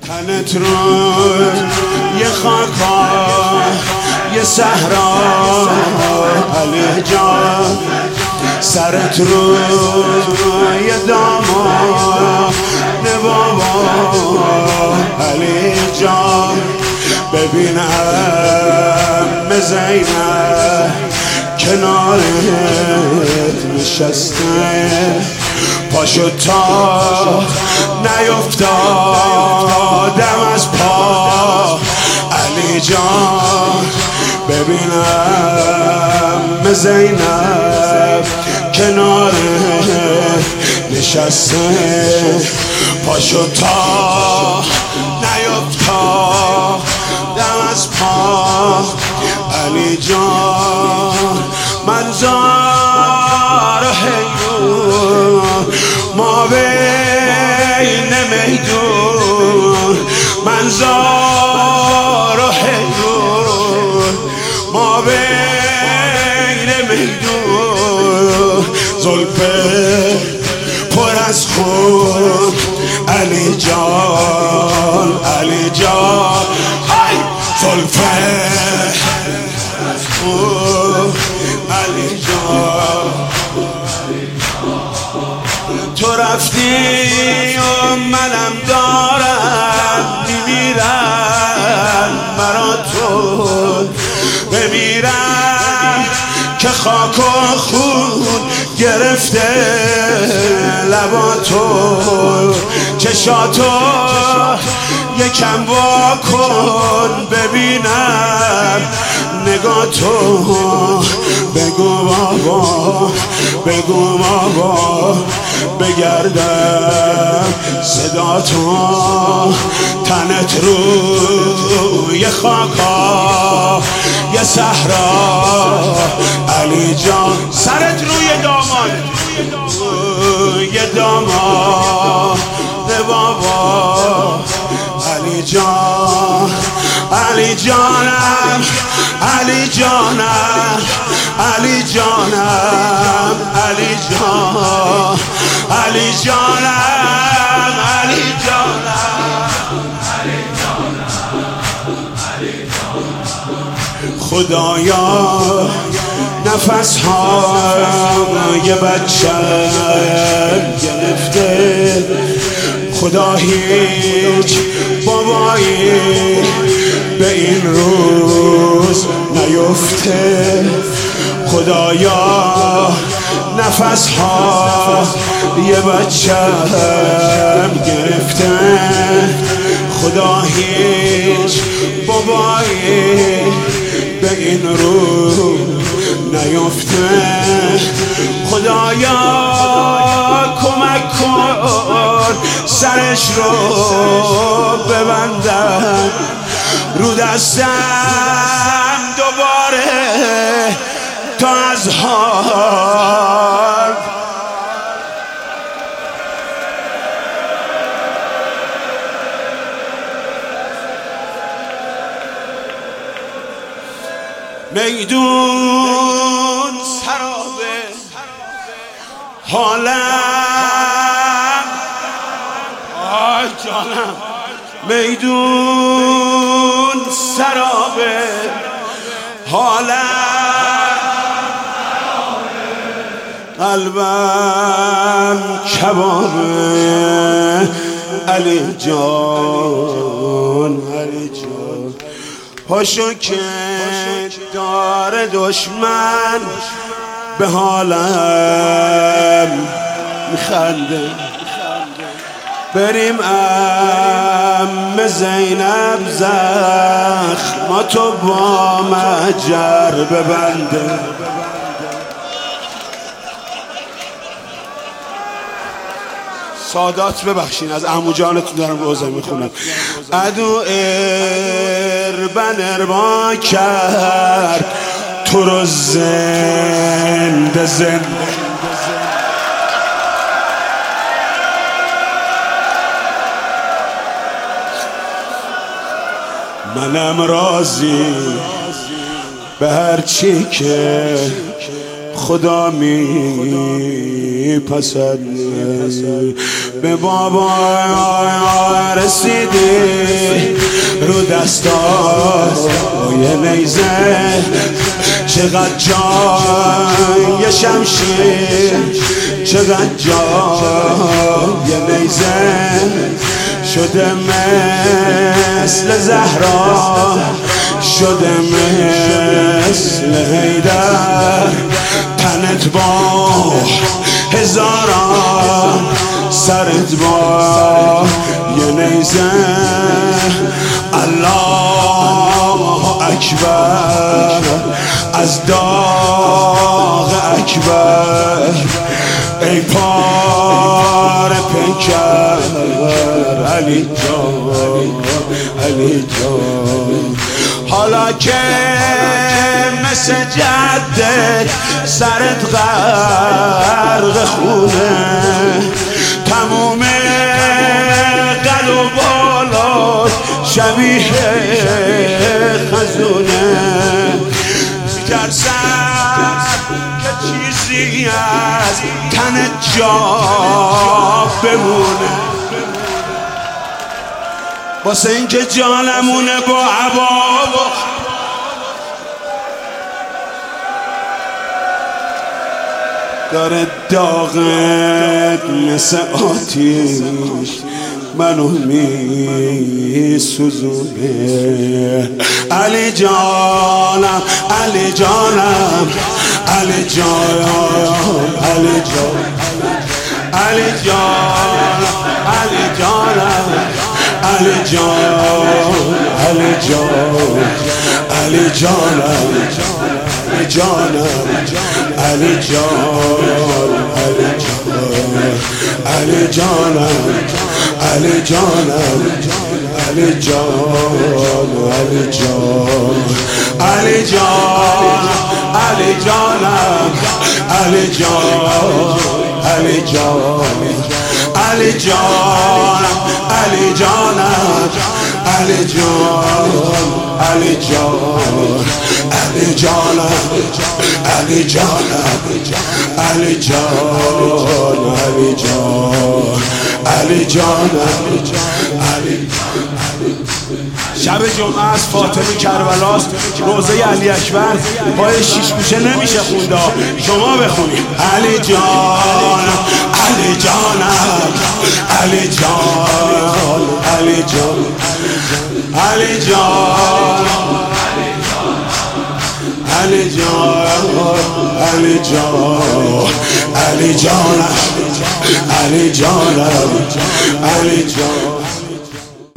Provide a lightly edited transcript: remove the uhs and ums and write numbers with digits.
تنت رو یه خاکا یه صحرا علی جان، سرت رو یه داما نبابا علی جان. ببینم زینب کنارت نشسته، پاشو تا نیفتادم از پا علی جان. ببینم زینب کنارت نشسته، پاشو تا نیفتادم از پا علی جان. منظار حیرون ما بین میدون، منظار حیرون ما بین میدون، زلفه پر از خون علی جان، علی جان زلفه علی جان. تو رفتی و منم دارم میمیرم، مرا تو بمیرم که خاک و خون گرفته لباتو، چشاتو یکم وا کن ببینم نگاه تو. بگو بابا بگو بابا بگردم صدا تو، تنت روی خاکا یه صحرا علی جان، سرت روی داماد یه داماد بابا علی جان، علی جانم علی جانم علی جانم علی جان، علی جانم علی جانم علی جانم. خدایا نفس های بچه گرفته، خدا هیچ بابایی به این روز نیفته، خدایا نفس ها یه بچم گرفته، خدا هیچ بابایی به این روز نیفته، خدایا کمک کن سرش رو ببندم رو دستم دوباره تا از حال میدون سرابه حالم آی جانم، میدون سرابه حالم، قلبم کبابه علی جان، علی جان. پاشو که داره دشمن به حالم میخنده، بریم زینب زخماتو با مجر ببنده. سادات ببخشین از عمو جانتون دارم روزه میخونم. عدو اربا کرد تو رو زنده زنده، منم راضی به هر چی که خدا میپسنده. به بابا رسیدی رو دستای نیزه، چقدر جای شمشیر، چقدر جای نیزه، شده مثل زهرا، شده مثل حیدر، تنت با هزاران، سرت با یه نیزه. الله اکبر از داغ اکبر، ای پار پیکر علی جان، علی جان. حالا که مثل جدت سرت غرق خونه، تموم قد و بالات شبیه خزونه، میترسم که چیزی از تنت جا بمونه، واسه اینکه جانمونه با عبا داره داغت مثل آتیش منو میسوزونه. علی جانم، علی جانم، علی جانم، علی جانم، علی جانم، علی جانم، علی جان، علی جان، علی جانم، علی جانم، علی جان، علی جانم، علی جانم، علی جان، علی جان، علی جان، علی جانم، علی جان، علی جان، علی جان، علی جانم، علی جان، علی جان، علی جانم، علی جانم، علی جان، علی جان، علی جانم، علی. شب جمعه از فاطمه کربلاست، روزه علی اکبر، پای شیش گوشه نمیشه خونده، شما بخونید. علی جان، علی جانم، علی جان، علی جان، علی جان، علی جان، علی جان، علی جانم، علی جانم، علی جان.